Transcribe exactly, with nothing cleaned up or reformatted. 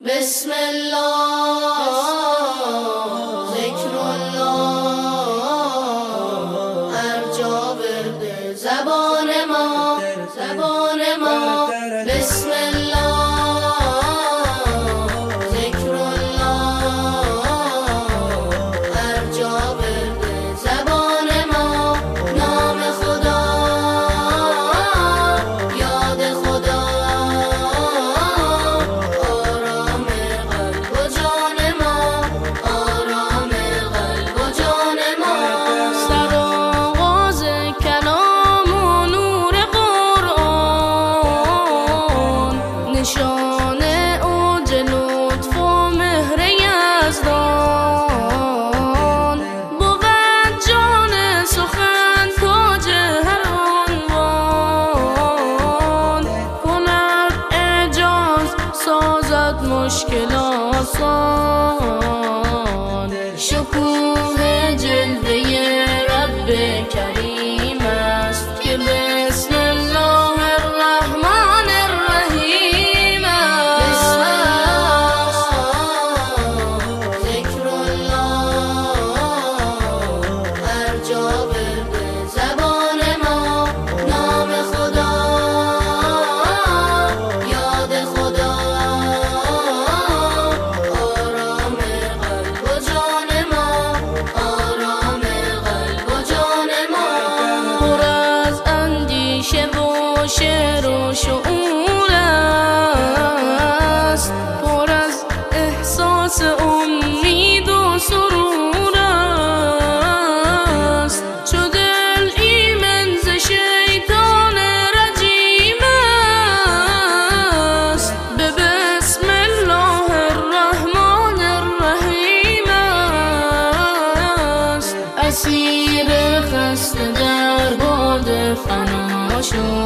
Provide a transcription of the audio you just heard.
بسم الله ذکر الله هر جا برده زبان ما زبان ما بسم الله ذکر الله هر جا برده زبان ما نام خدا یاد خدا آرام قلب و جان ما آرام قلب و جان ما سرآغاز کلام و نور قرآن نشان اوج لطف و مهر یزدان بود جان سخن تاج هر عنوان کند اعجاز سازد مشکل آسان شکوه جلوه رب کریم است که بسم الله الرحمن الرحیم بسم الله ذکر الله هر جا برده زبان ما نام خدا یاد خدا آرام قلب و جان ما آرام قلب و جان ما پر از اندیشه و شعر و شعور است پر از احساس امید و سرور است چو دل ایمن ز شیطان رجیم است به بسم الله الرحمن الرحیم است اسیر خسته در باد فنا شد